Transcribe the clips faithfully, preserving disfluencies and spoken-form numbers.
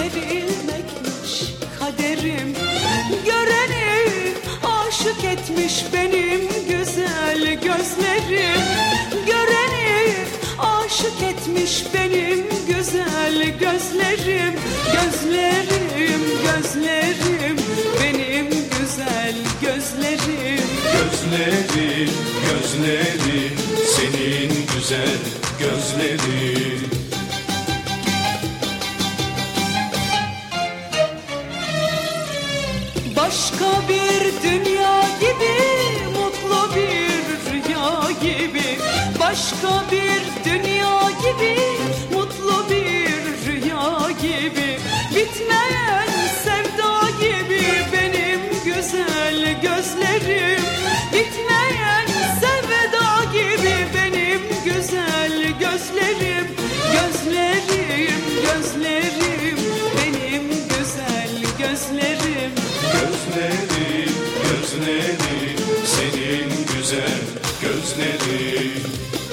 verilmekmiş kaderim. Göreni aşık etmiş benim güzel gözlerim. Göreni aşık etmiş benim güzel gözlerim. Gözlerim, gözlerim, benim güzel gözlerim. Gözlerin, gözlerin, senin güzel gözlerin. Başka bir dünya gibi, mutlu bir rüya gibi. Başka bir dünya gibi, mutlu bir rüya gibi. Bitmeyen sevda gibi benim güzel gözlerim. Bitmeyen sevda gibi benim güzel gözlerim. Gözlerim, gözlerim, benim güzel gözlerim. Gözlerin, gözlerin, senin güzel gözlerin.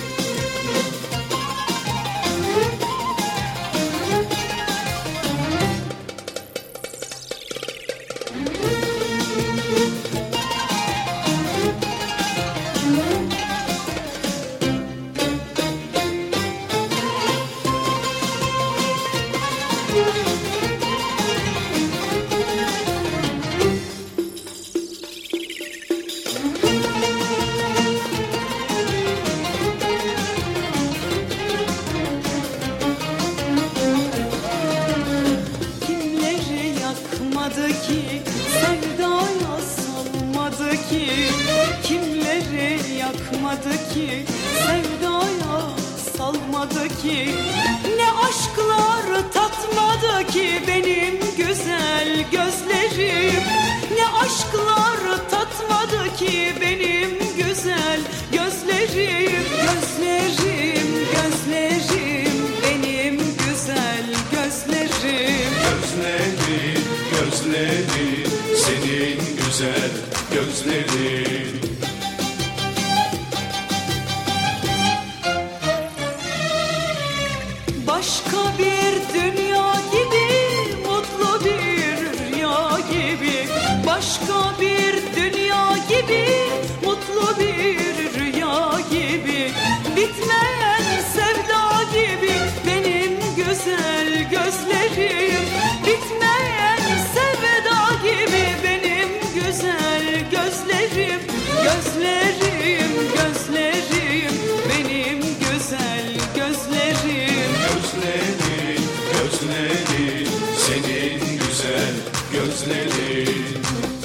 Yakmadı ki, sevdaya salmadı ki. Kimleri yakmadı ki, sevdaya salmadı ki. Ne aşklar tatmadı ki benim güzel gözlerim. Ne aşklar tatmadı ki benim güzel gözlerim. Gözlerim, gözlerim, benim güzel gözlerim. Gözlerin, gözlerin, senin güzel gözlerin. Başka bir dünya gibi, mutlu bir rüya gibi. Başka bir dünya gibi, mutlu bir rüya gibi. Bitmeyen sevda gibi benim güzel gözlerim. Bitmeyen sevda gibi benim güzel gözlerim. Gözlerim, gözlerim, benim güzel gözlerim. Gözlerin, gözlerin, senin güzel gözlerin.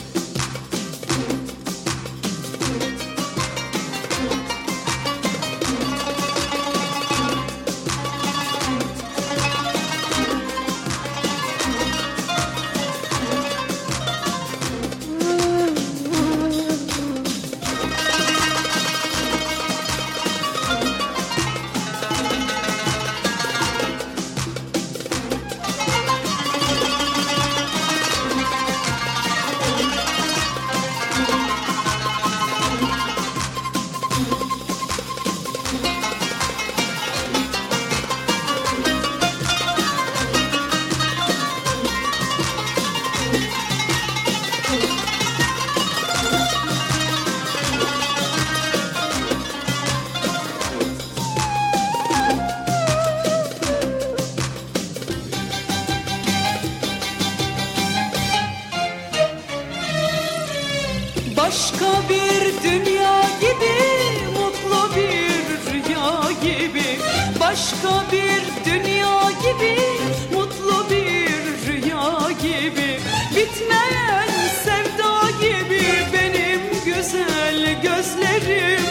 Başka bir dünya gibi, mutlu bir rüya gibi. Başka bir dünya gibi, mutlu bir rüya gibi. Bitmeyen sevda gibi benim güzel gözlerim.